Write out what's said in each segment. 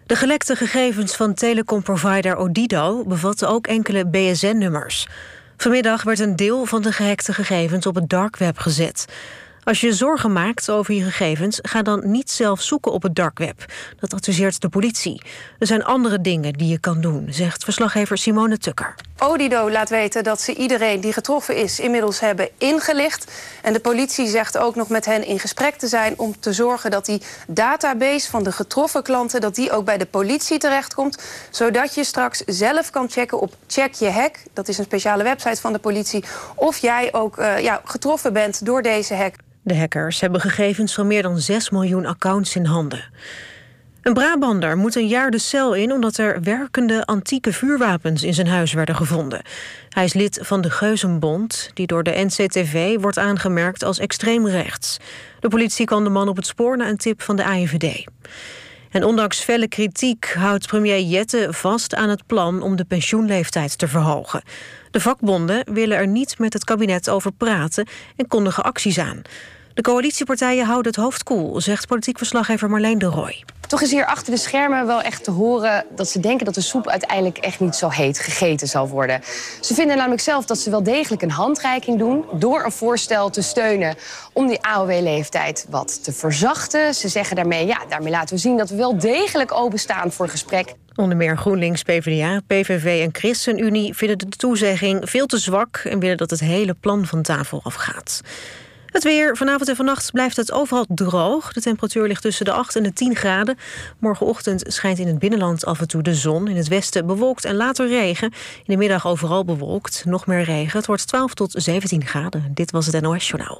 De gelekte gegevens van telecomprovider Odido bevatten ook enkele BSN-nummers. Vanmiddag werd een deel van de gehackte gegevens op het dark web gezet. Als je zorgen maakt over je gegevens, ga dan niet zelf zoeken op het dark web. Dat adviseert de politie. Er zijn andere dingen die je kan doen, zegt verslaggever Simone Tukker. Odido laat weten dat ze iedereen die getroffen is inmiddels hebben ingelicht. En de politie zegt ook nog met hen in gesprek te zijn om te zorgen dat die database van de getroffen klanten dat die ook bij de politie terechtkomt. Zodat je straks zelf kan checken op Check Je Hack. Dat is een speciale website van de politie. Of jij ook getroffen bent door deze hack. De hackers hebben gegevens van meer dan 6 miljoen accounts in handen. Een Brabander moet een jaar de cel in omdat er werkende antieke vuurwapens in zijn huis werden gevonden. Hij is lid van de Geuzenbond, die door de NCTV wordt aangemerkt als extreem rechts. De politie kwam de man op het spoor na een tip van de AIVD. En ondanks felle kritiek houdt premier Jette vast aan het plan om de pensioenleeftijd te verhogen. De vakbonden willen er niet met het kabinet over praten en kondigen acties aan. De coalitiepartijen houden het hoofd koel, zegt politiek verslaggever Marleen de Rooij. Toch is hier achter de schermen wel echt te horen dat ze denken dat de soep uiteindelijk echt niet zo heet gegeten zal worden. Ze vinden namelijk zelf dat ze wel degelijk een handreiking doen door een voorstel te steunen om die AOW-leeftijd wat te verzachten. Ze zeggen daarmee laten we zien dat we wel degelijk openstaan voor gesprek. Onder meer GroenLinks, PvdA, PVV en ChristenUnie vinden de toezegging veel te zwak en willen dat het hele plan van tafel afgaat. Het weer. Vanavond en vannacht blijft het overal droog. De temperatuur ligt tussen de 8 en de 10 graden. Morgenochtend schijnt in het binnenland af en toe de zon. In het westen bewolkt en later regen. In de middag overal bewolkt. Nog meer regen. Het wordt 12 tot 17 graden. Dit was het NOS Journaal.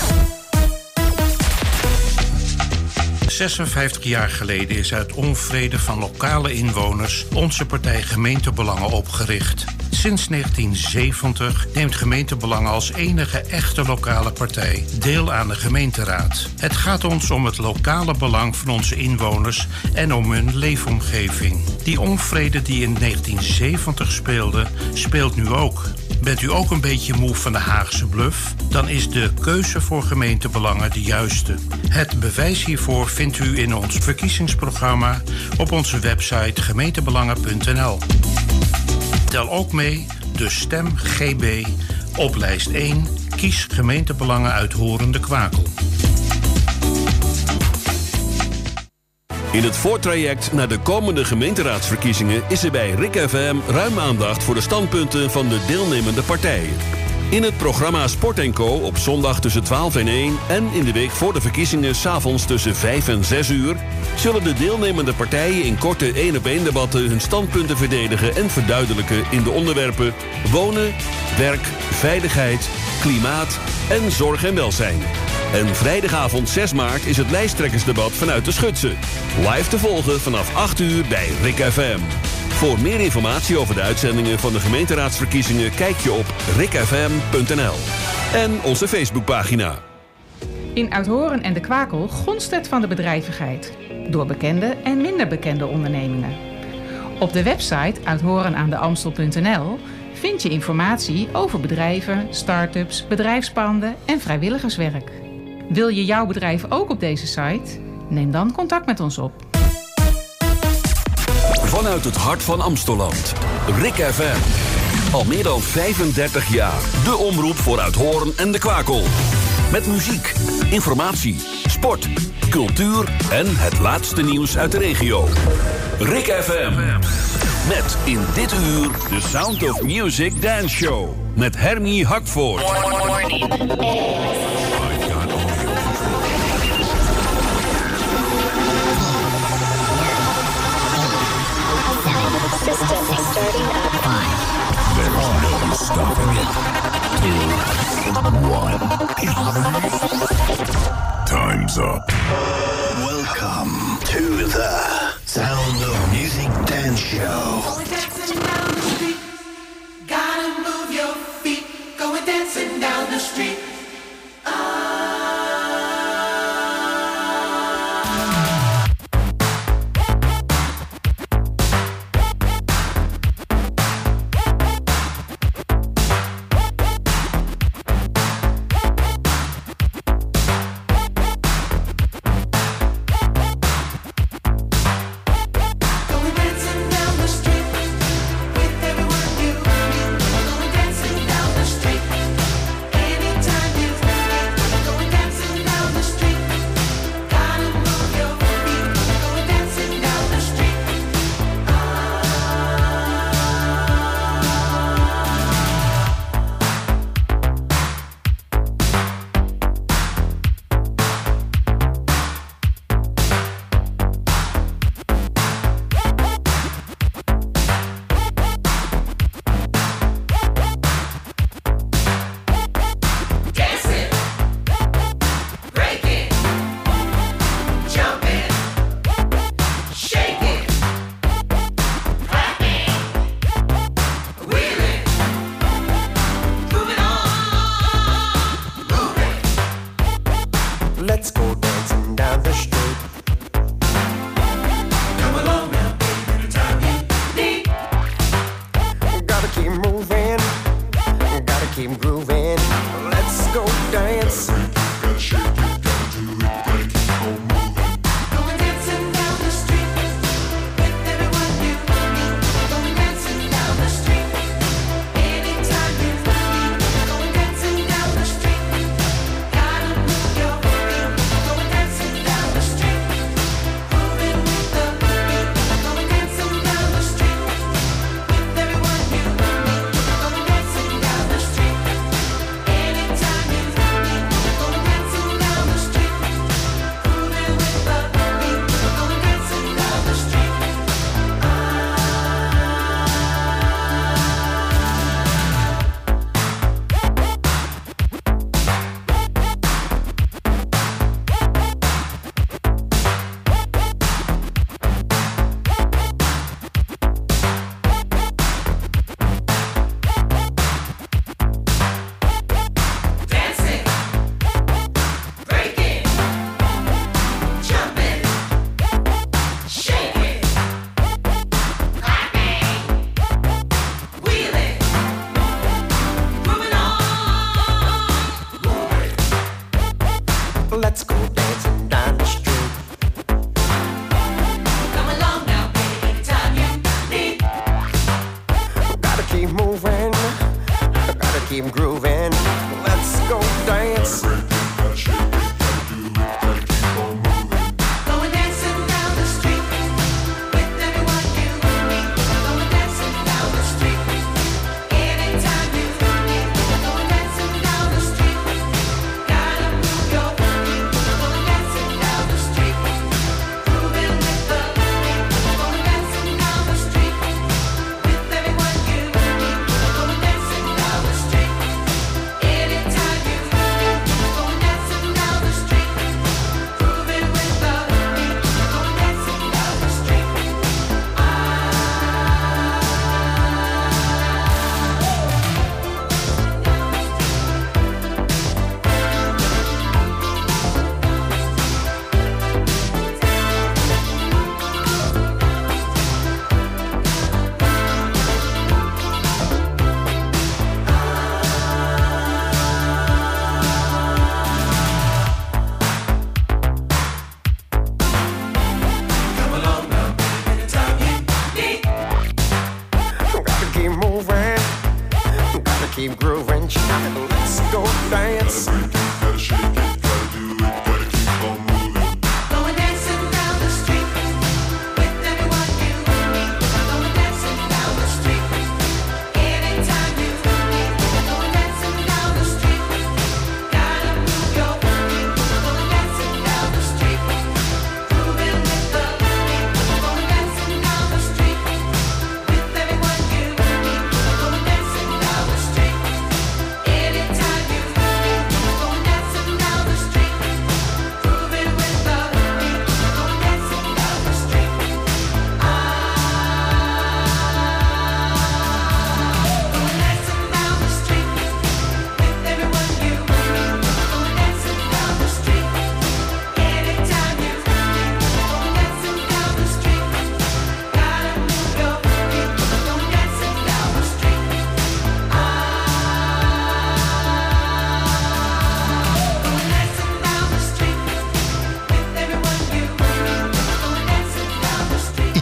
56 jaar geleden is uit onvrede van lokale inwoners onze partij Gemeentebelangen opgericht. Sinds 1970 neemt Gemeentebelangen als enige echte lokale partij deel aan de gemeenteraad. Het gaat ons om het lokale belang van onze inwoners en om hun leefomgeving. Die onvrede die in 1970 speelde, speelt nu ook. Bent u ook een beetje moe van de Haagse bluff? Dan is de keuze voor Gemeentebelangen de juiste. Het bewijs hiervoor vindt u in ons verkiezingsprogramma op onze website gemeentebelangen.nl. Tel ook mee de stem GB op lijst 1. Kies Gemeentebelangen Uithoren Kwakel. In het voortraject naar de komende gemeenteraadsverkiezingen is er bij RIK FM ruim aandacht voor de standpunten van de deelnemende partijen. In het programma Sport & Co. op zondag tussen 12 en 1 en in de week voor de verkiezingen 's avonds tussen 5 en 6 uur... zullen de deelnemende partijen in korte 1-op-1 debatten hun standpunten verdedigen en verduidelijken in de onderwerpen wonen, werk, veiligheid, klimaat en zorg en welzijn. En vrijdagavond 6 maart is het lijsttrekkersdebat vanuit de Schutse. Live te volgen vanaf 8 uur bij RIK FM. Voor meer informatie over de uitzendingen van de gemeenteraadsverkiezingen kijk je op rikfm.nl. En onze Facebookpagina. In Uithoren en de Kwakel gonst het van de bedrijvigheid. Door bekende en minder bekende ondernemingen. Op de website uithorenaandeamstel.nl vind je informatie over bedrijven, start-ups, bedrijfspanden en vrijwilligerswerk. Wil je jouw bedrijf ook op deze site? Neem dan contact met ons op. Vanuit het hart van Amstelland. RIK FM. Al meer dan 35 jaar. De omroep voor Uithoren en de Kwakel. Met muziek, informatie, sport, cultuur en het laatste nieuws uit de regio. RIK FM. Met in dit uur de Sound of Music Dance Show. Met Hermie Hakvoort. System starting up. 5. There's no stopping it. 2, 1. Time's up. Welcome to the Sound of Music Dance Show. Going dancing down the street. Gotta move your feet. Going dancing down the street.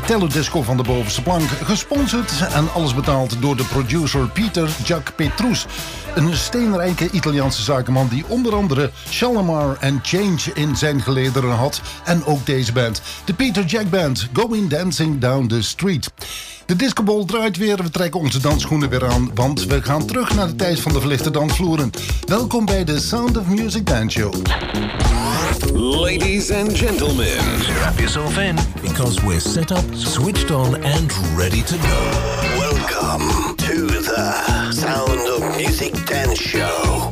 Italo Disco van de bovenste plank. Gesponsord en alles betaald door de producer Peter Jack Petrus. Een steenrijke Italiaanse zakenman die onder andere Shalimar en Change in zijn gelederen had. En ook deze band, de Peter Jack Band, Going Dancing Down the Street. De discobol draait weer, we trekken onze dansschoenen weer aan, want we gaan terug naar de tijd van de verlichte dansvloeren. Welkom bij de Sound of Music Dance Show. Ladies and gentlemen, strap yourself in, because we're set up, switched on and ready to go. Welcome to the Sound of Music Dance Show.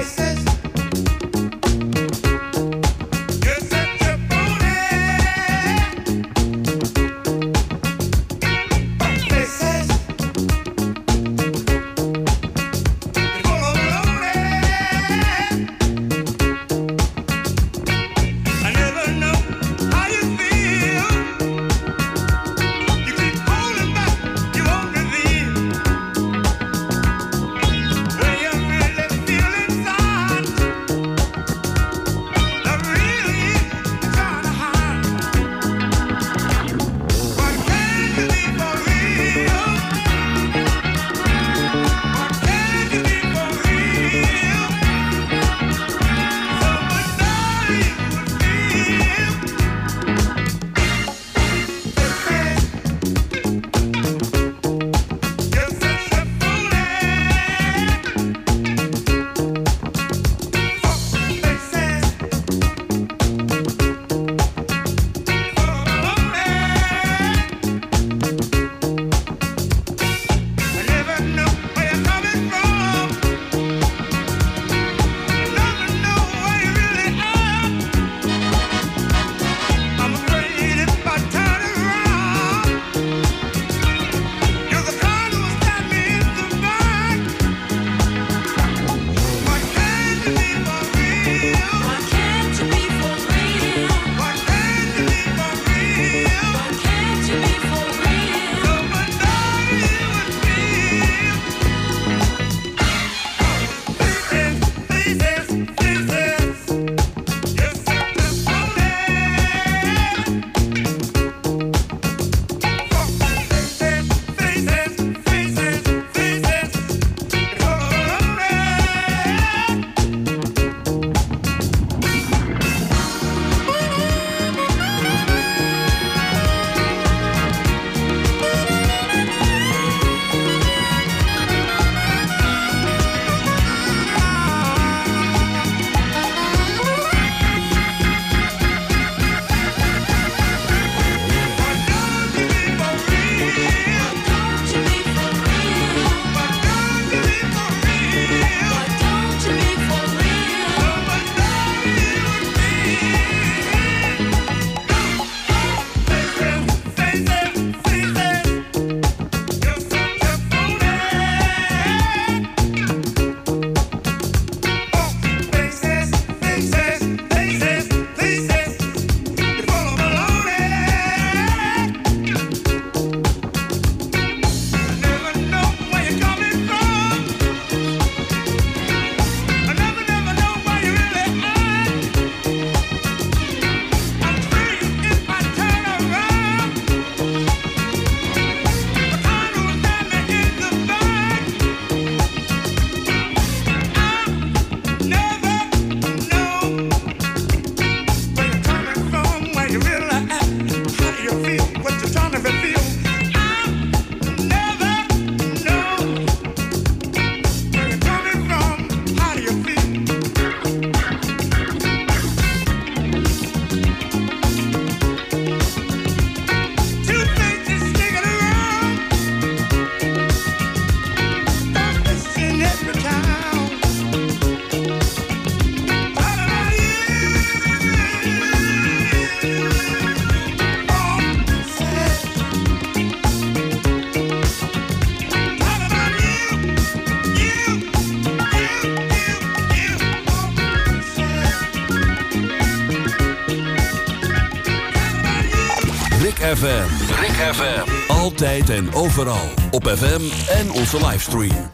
Rick FM. Altijd en overal. Op FM en onze livestream.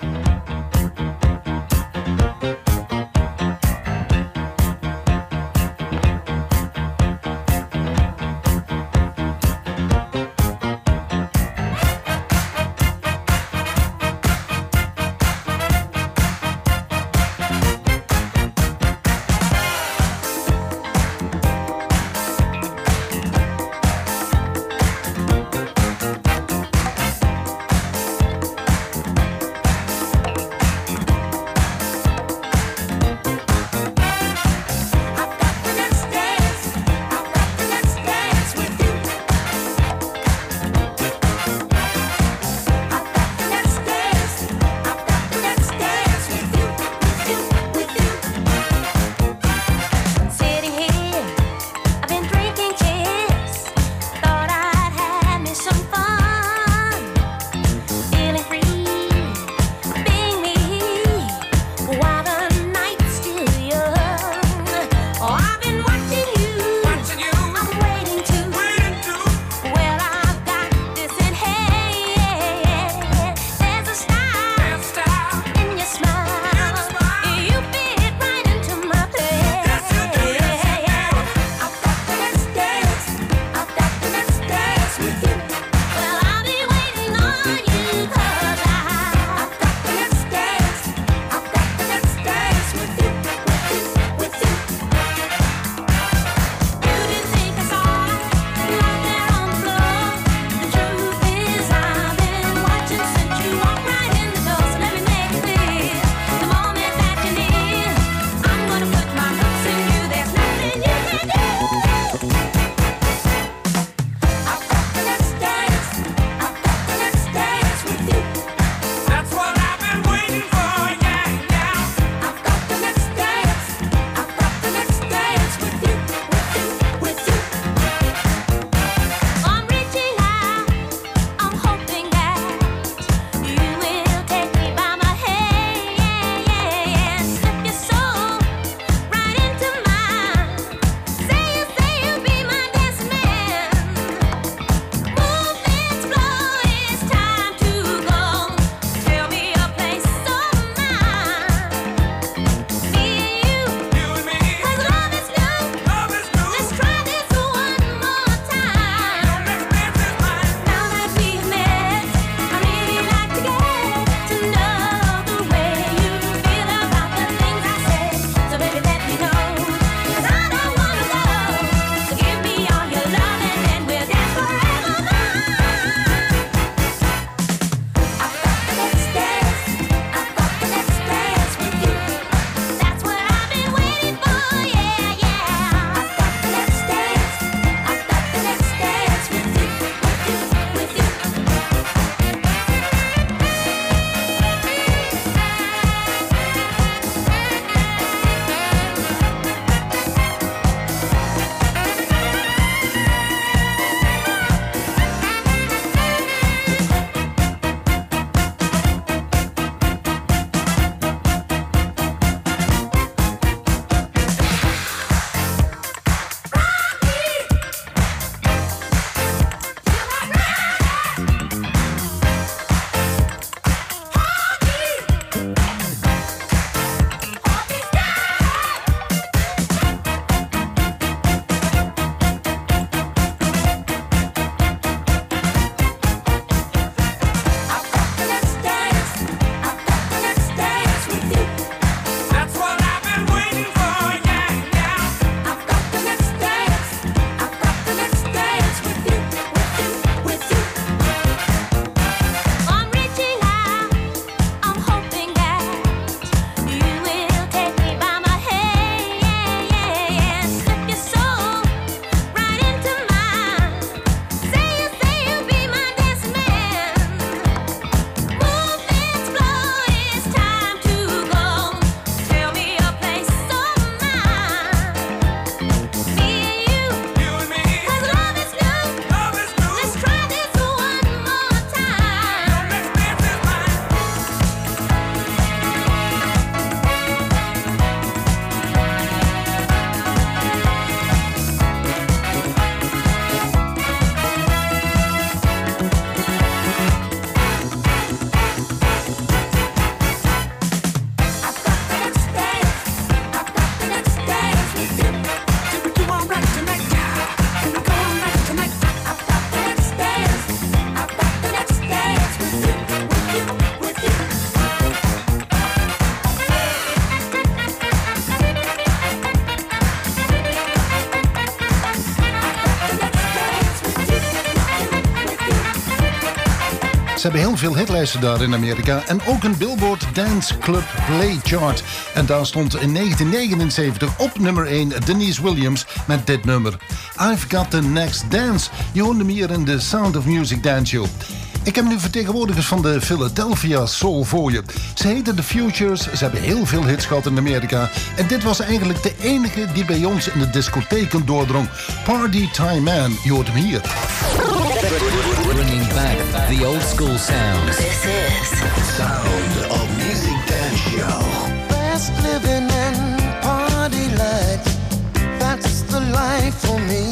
hebben heel veel hitlijsten daar in Amerika. En ook een Billboard Dance Club Play Chart. En daar stond in 1979 op nummer 1 Denise Williams met dit nummer. I've Got the Next Dance. Je hoorde hem hier in de Sound of Music Dance Show. Ik heb nu vertegenwoordigers van de Philadelphia Soul voor je. Ze heten The Futures, ze hebben heel veel hits gehad in Amerika. En dit was eigenlijk de enige die bij ons in de discotheken doordrong. Party Time Man, je hoort hem hier. Bringing back the old school sound. This is Sound of Music Dance Show. Fast living and party life, that's the life for me.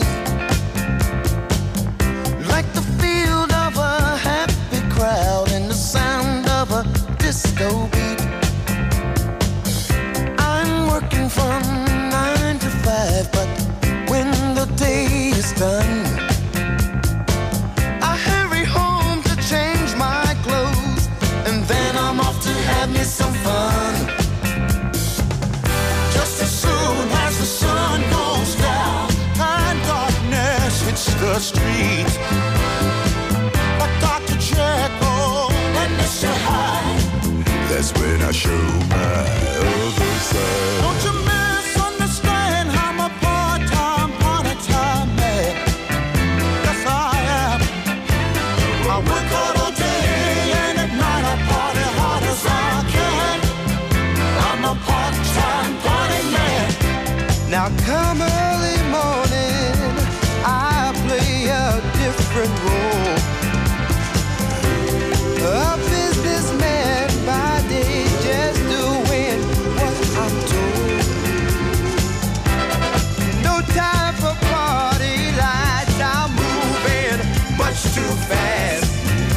Like the field of a happy crowd and the sound of a disco beat. I'm working from 9 to 5, but when the day is done, I hurry home to change my clothes, and then I'm off to have me some fun. Just as soon as the sun goes down and darkness hits the street, like Dr. Jekyll and Mr. Hyde, that's when I show my other side. Don't you misunderstand, I'm a part-time, part-time man. Yes, I am. I work hard all day and at night I party hard as I can. I'm a part-time party man. Now come early morning, I play a different role. A businessman by day, just doing what I'm told. No time for party lights, I'm moving much too fast.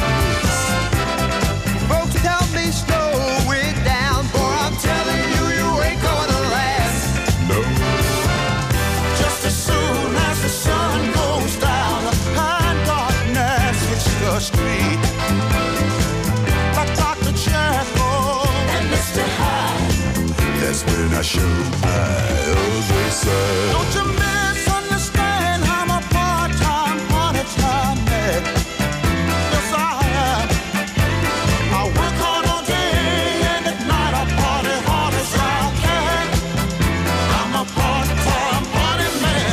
Folks tell me slow it down, boy, I'm telling you, you ain't gonna last. No. Just as soon as the sun goes down and darkness hits the street, like Dr. Jekyll and Mr. Hyde, That's when I show my other side. don't you misunderstand, I'm a part-time, part-time man. Yes, I am. I work hard all day and at night I party hard as I can. I'm a part-time party man.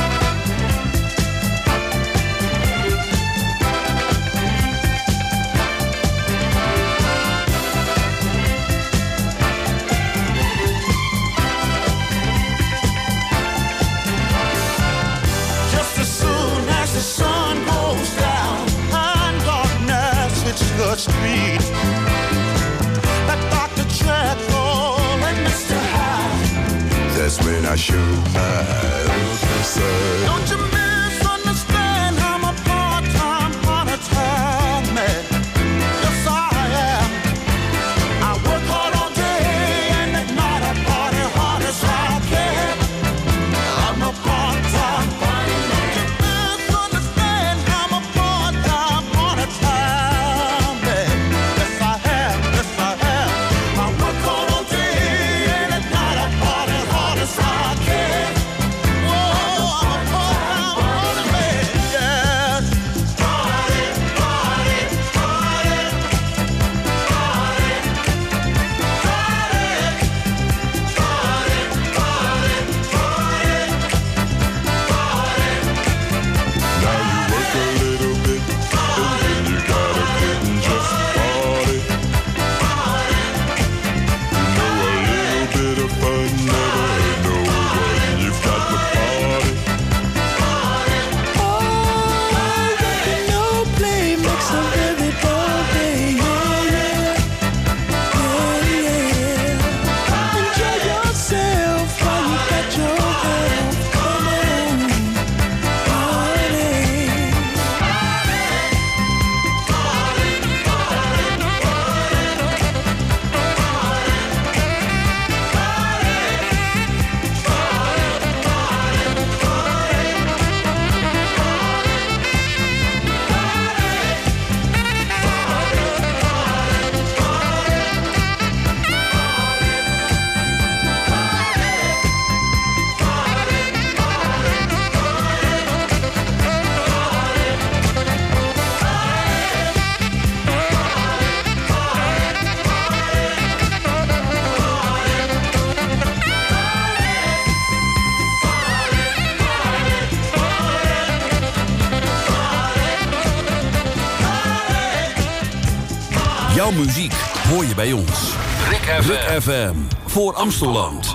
Just as soon as the sun goes down and darkness hits the street, like Dr. Jekyll and Mr. Hyde, That's when I show my other side. don't you misunderstand, I'm a part-time, part-time man. Yes, I am. I work hard all day and at night I party hard as I can. I'm a part-time party man. Don't you misunderstand, I'm a part-time, part-time man. Yes, I am. Yes, I am. I work hard all day and at night I party hard as I can. Whoa, I'm a part-time Jouw muziek hoor je bij ons. Rick FM. Voor Amstelland.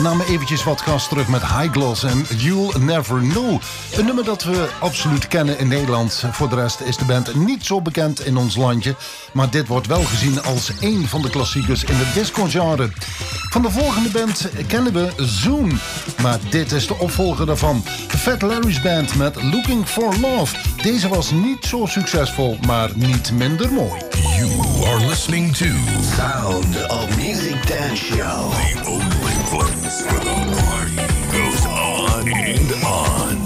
namen eventjes wat gas terug met High Gloss en You'll Never Know. Een nummer dat we absoluut kennen in Nederland. Voor de rest is de band niet zo bekend in ons landje. Maar dit wordt wel gezien als één van de klassiekers in het disco-genre. Van de volgende band kennen we Zoom. Maar dit is de opvolger daarvan. Fat Larry's Band met Looking for Love. Deze was niet zo succesvol, maar niet minder mooi. You are listening to Sound of Music Dance Show. the only place where the party goes on and on.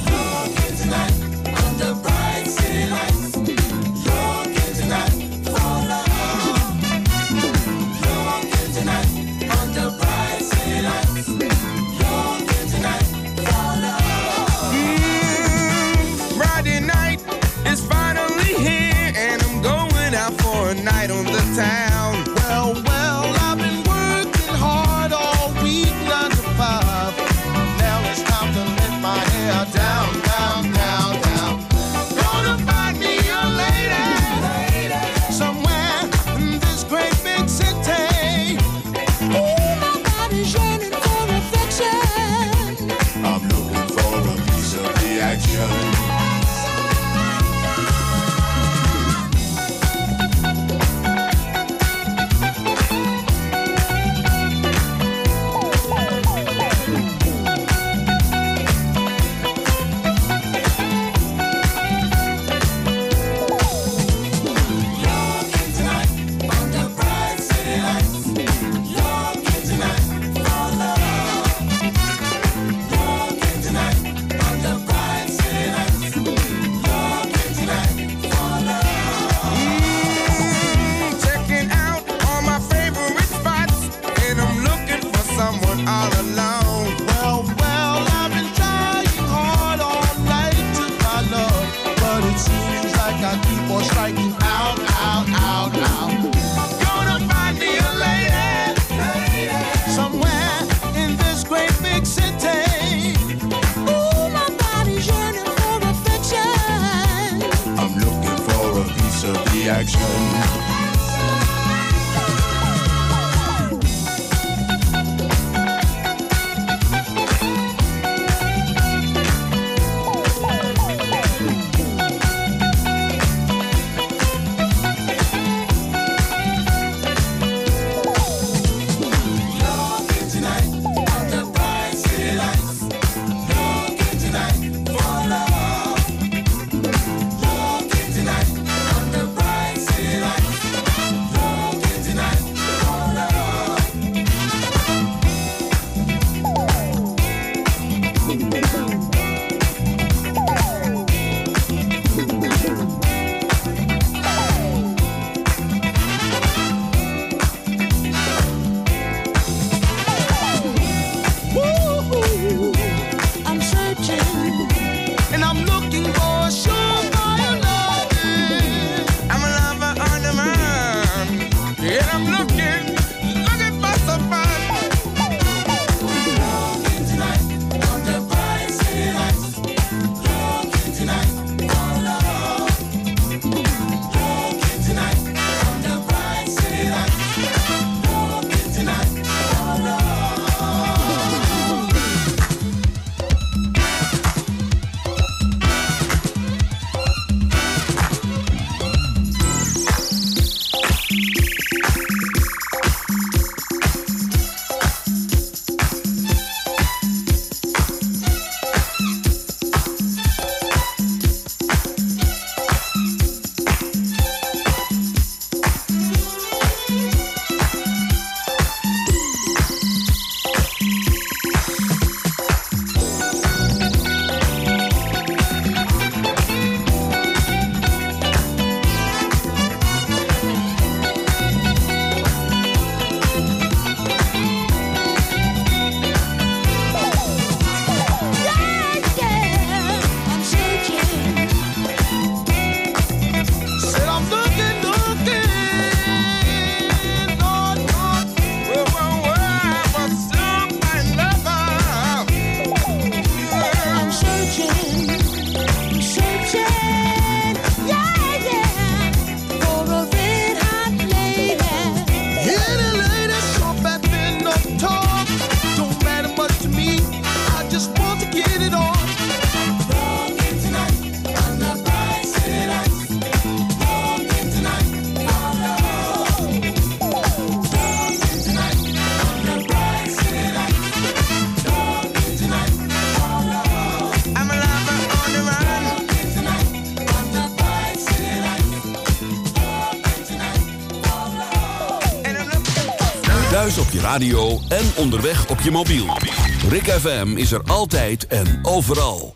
Friday night is finally here, and I'm going out for a night on the town. Well, I've been working hard all week, 9 to 5. Now it's time to let my hair down, down, down, down. Gonna find me a lady somewhere in this great big city. Oh, my body's yearning for affection. I'm looking for a piece of the action. Checking out all my favorite spots, and I'm looking for someone all alone. Well, I've been trying hard all night to find love, but it seems like I keep on striking out, out, out, out. Gonna find me a lady somewhere in this great big city. Ooh, my body's yearning for affection. I'm looking for a piece of the action. Woo, I'm searching and I'm looking for a surefire loving. I'm a lover on the run, and I'm looking for some fun. Looking tonight under bright city lights. Looking tonight for love. Looking tonight under bright city lights. Looking tonight for love. Thuis op je radio en onderweg op je mobiel. Rick FM is er altijd en overal.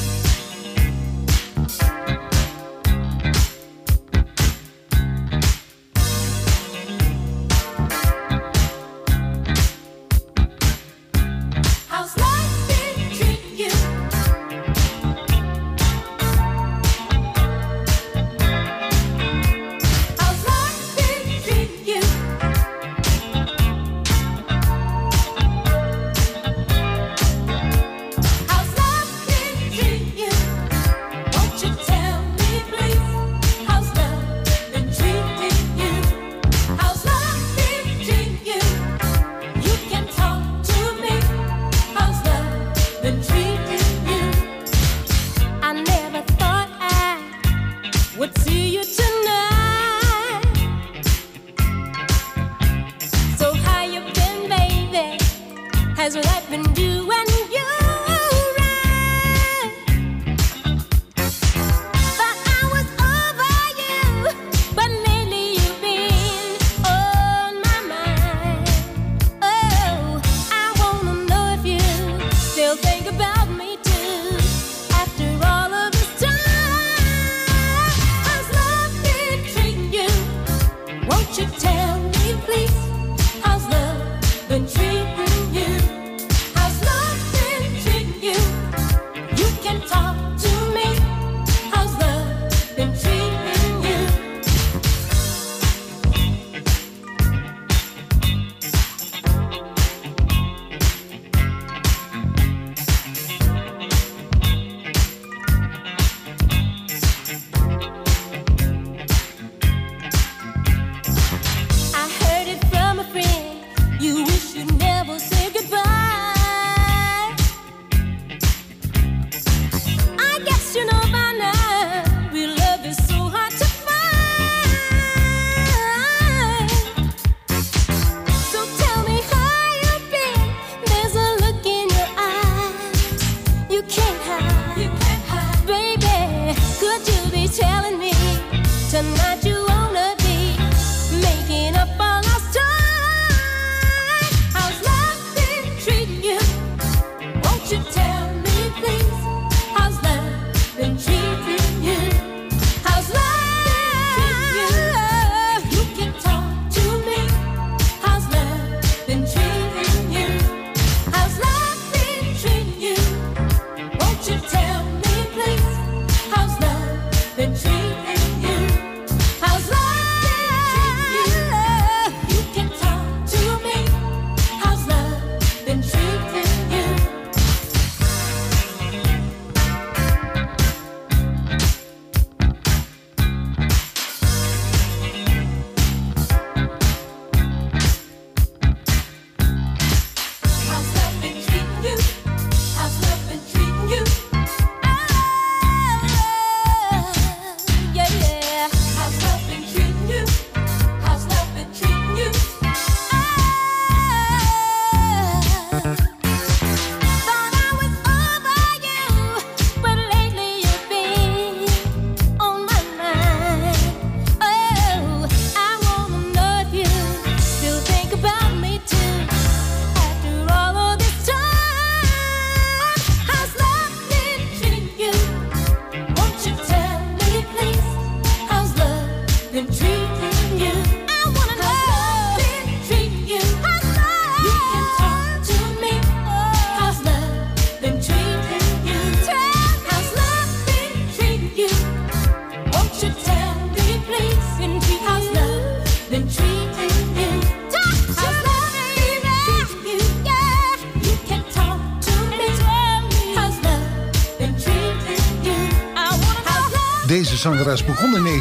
Deze zangeres begon in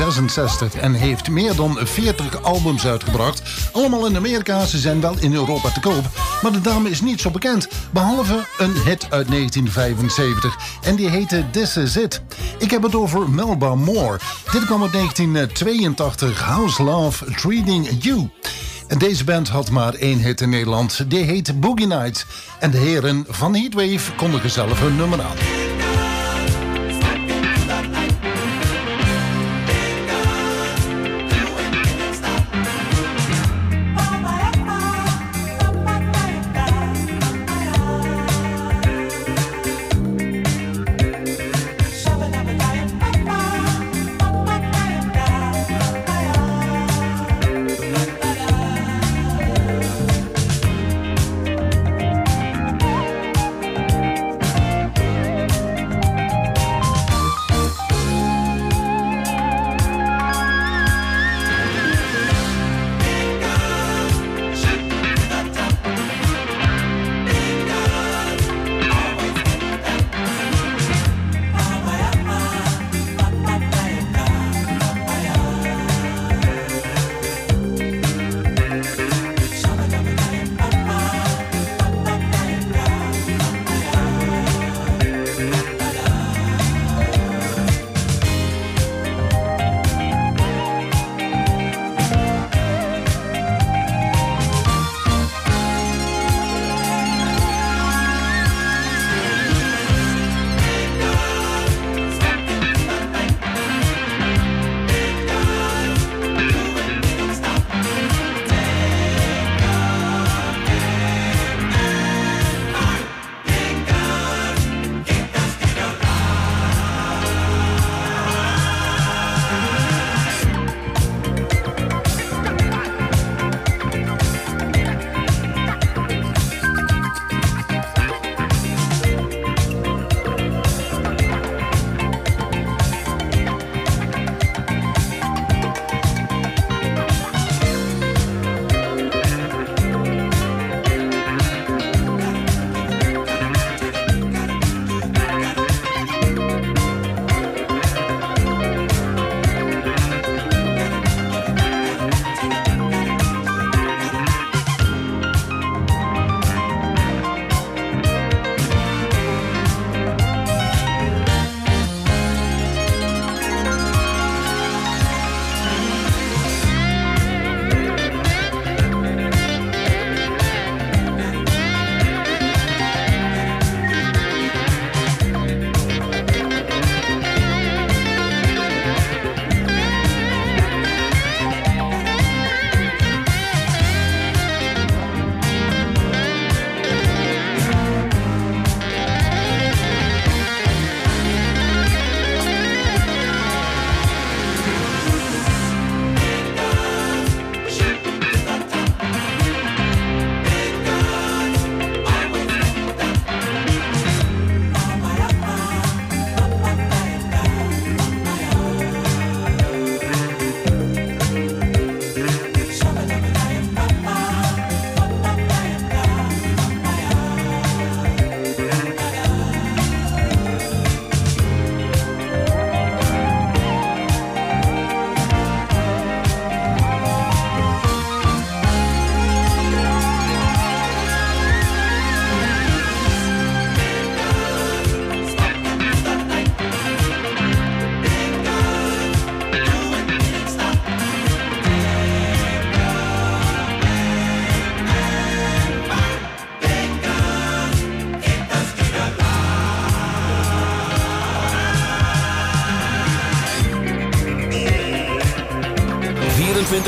1966 en heeft meer dan 40 albums uitgebracht. Allemaal in Amerika, ze zijn wel in Europa te koop. Maar de dame is niet zo bekend, behalve een hit uit 1975. En die heette This Is It. Ik heb het over Melba Moore. Dit kwam uit 1982, How's Love Treating You. En deze band had maar één hit in Nederland. Die heet Boogie Nights. En de heren van Heatwave kondigen zelf hun nummer aan.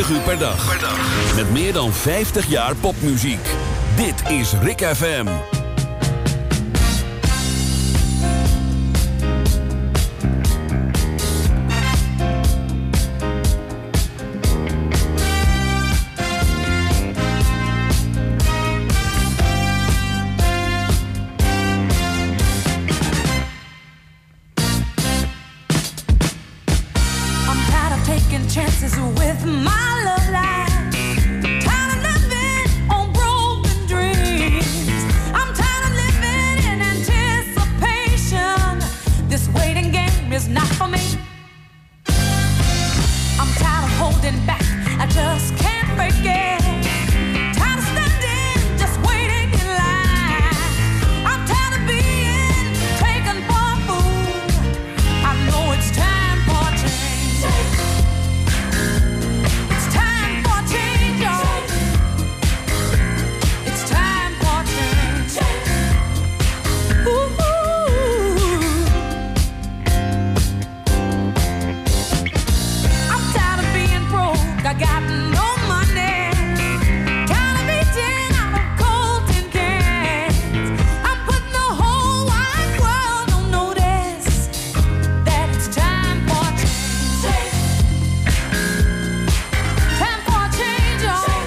24 uur per dag. Met meer dan 50 jaar popmuziek. Dit is Rick FM. Chances with my love life. Tired of living on broken dreams. I'm tired of living in anticipation. This waiting game is not for me. I'm tired of holding back. I just can't fake it. Tired of standing, just waiting in line. I'm tired of being taken for a fool. I know it's time for change. I got no money, kinda beaten out of cold tin cans. I'm putting the whole wide world on notice that it's time for change. Time for change, y'all.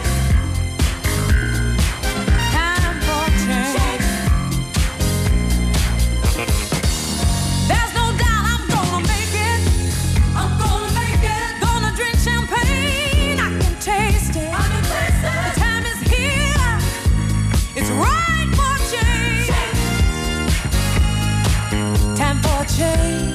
Time for change. There's no doubt I'm gonna make it. I'm gonna make it. Gonna drink champagne. Taste it. The time is here. It's right for change. Time for change.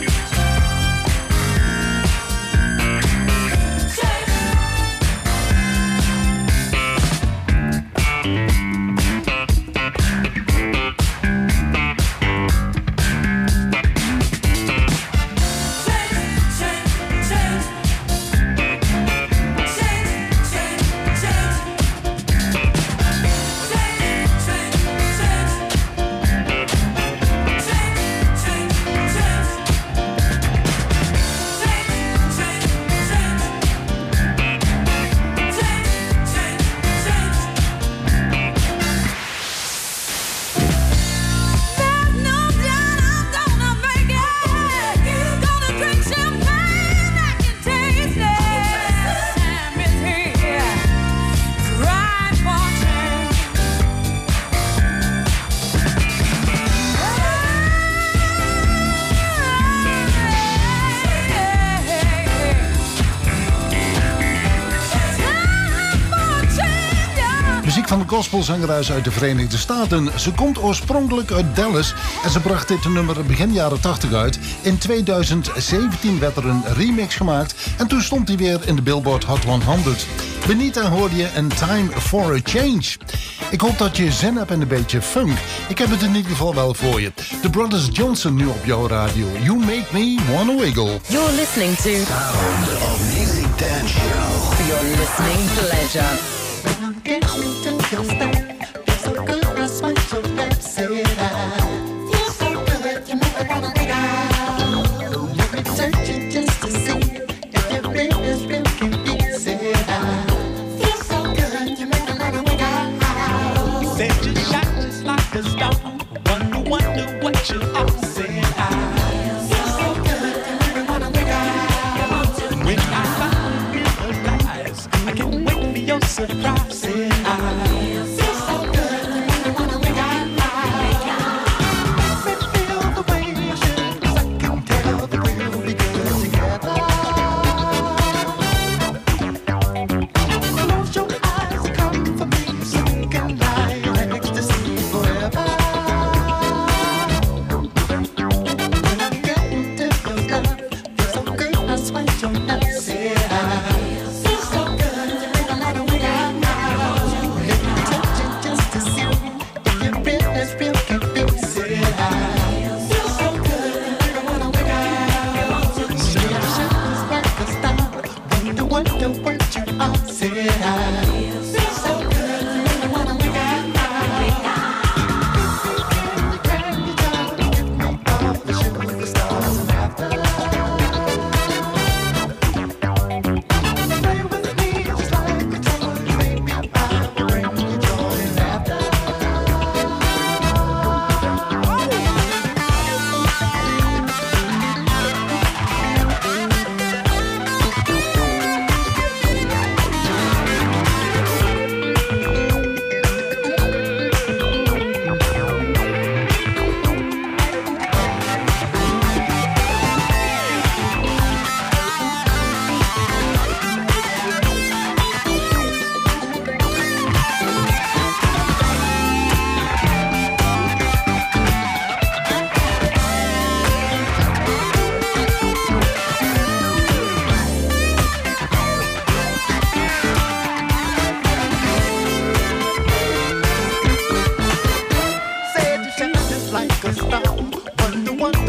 Van de gospelzangeres uit de Verenigde Staten. Ze komt oorspronkelijk uit Dallas en ze bracht dit nummer begin jaren 80 uit. In 2017 werd er een remix gemaakt en toen stond hij weer in de Billboard Hot 100. Benita hoorde je en Time for a Change. Ik hoop dat je zin hebt in een beetje funk. Ik heb het in ieder geval wel voor je. The Brothers Johnson nu op jouw radio. You make me wanna wiggle. You're listening to Sound of Music Dance Show. For your listening pleasure. Get into your step. Feel so good, I smash your lips. Say that. Feel so good, you make me wanna wiggle. Let me touch it just to see if your business really can be. Say that. Feel so good, you make me wanna wiggle. You said you shot just like a star. Wonder what you are. Say that. Feel so good, you make me wanna wiggle. When I finally realize I can't wait for your surprise. Say that.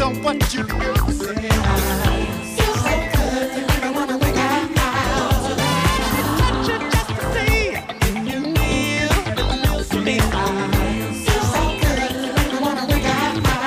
on what you do. Say I feel so good, you make me wanna wake up now. Touch you just to see if you feel it feels to me. I feel so good, you make me wanna wake up now.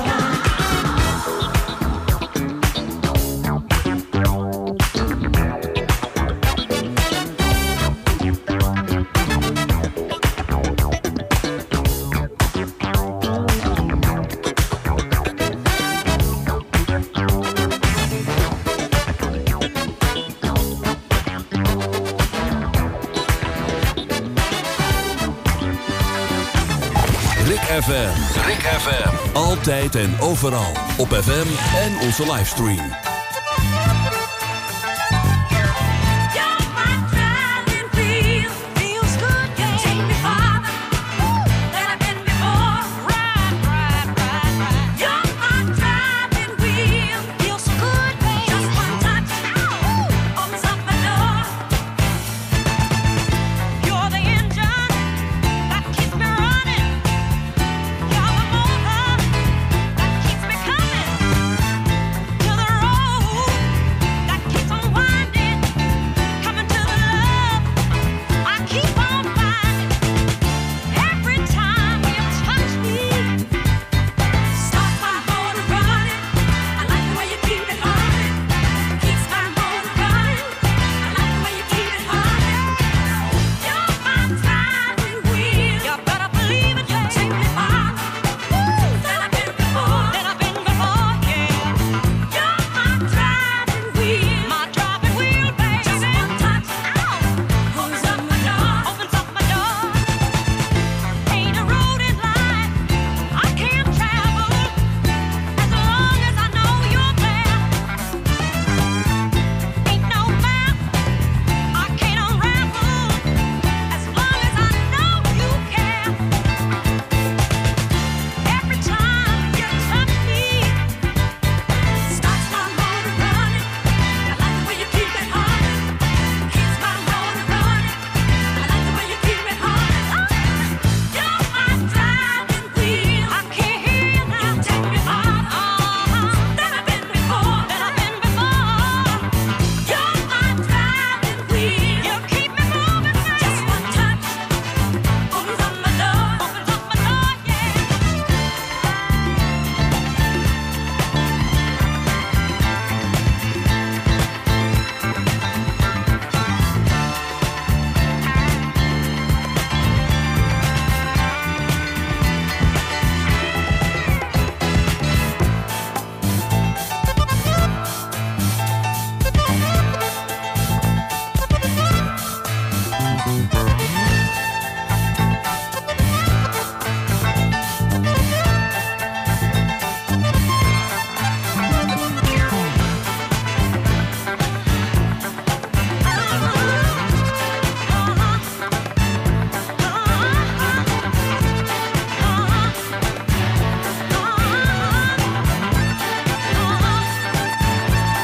Rick FM. Altijd en overal. Op FM en onze livestream.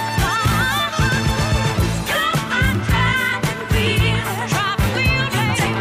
Take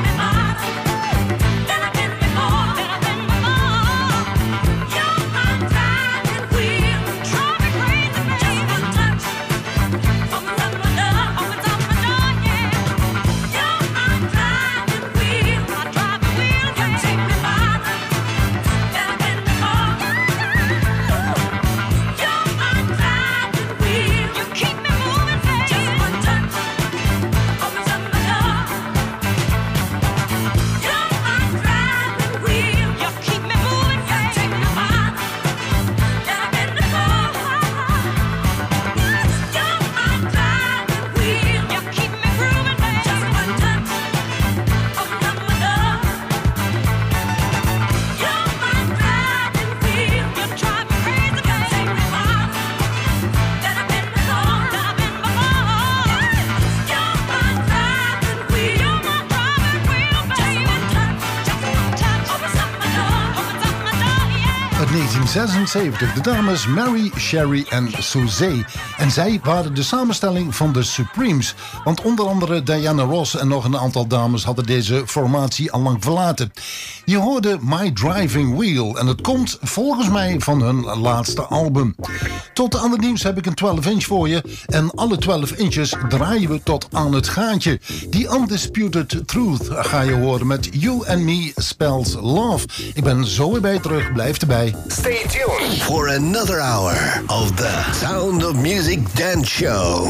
1976. De dames Mary, Sherry en Suzée. En zij waren de samenstelling van de Supremes. Want onder andere Diana Ross en nog een aantal dames hadden deze formatie al lang verlaten. Je hoorde My Driving Wheel en het komt volgens mij van hun laatste album. Tot aan het nieuws heb ik een 12-inch voor je. En alle 12 inches draaien we tot aan het gaatje. The Undisputed Truth ga je horen met You and Me Spells Love. Ik ben zo weer bij je terug, blijf erbij. Stay tuned for another hour of the Sound of Music Dance Show.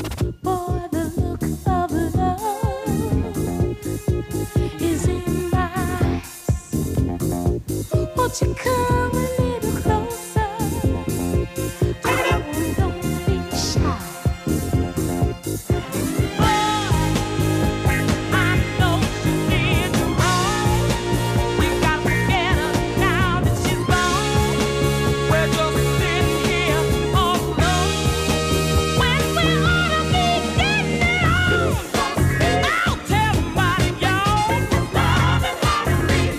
Won't you come a little closer? Don't be shy. Boy, I know she did you wrong. You got to forget her now that she's gone. We're just sitting here all alone when we ought to be getting it on. I'll tell somebody, y'all, love and harmony.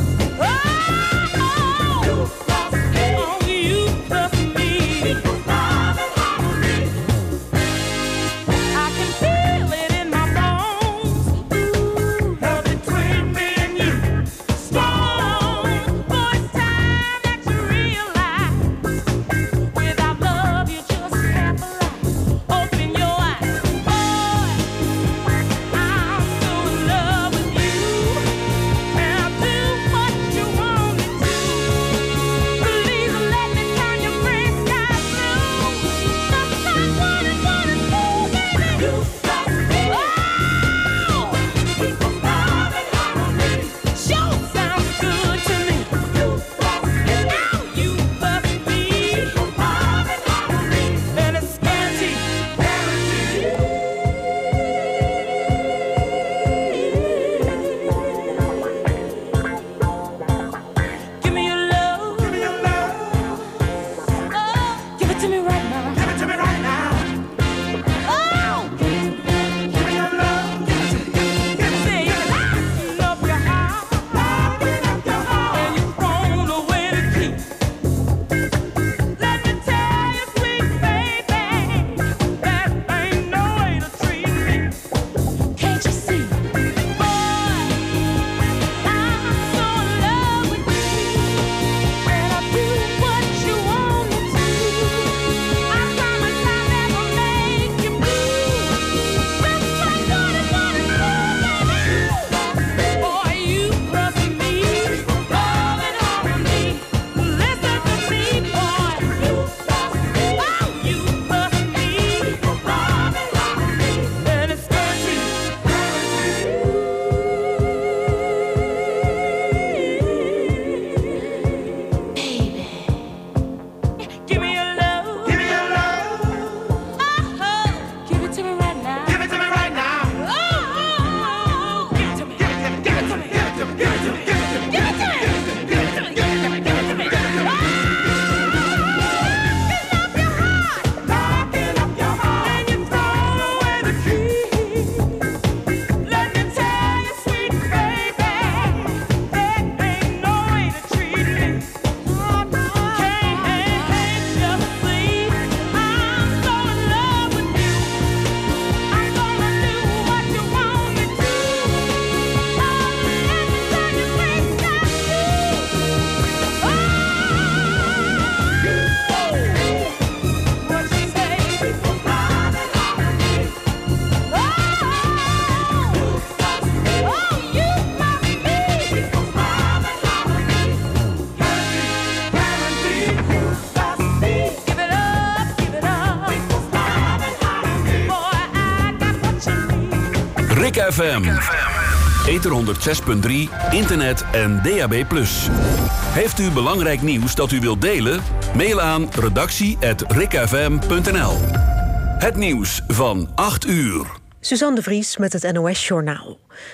Rick FM. Ether 106.3, internet en DAB+. Heeft u belangrijk nieuws dat u wilt delen? Mail aan redactie@rickfm.nl. Het nieuws van 8 uur. Suzanne de Vries met het NOS-journaal.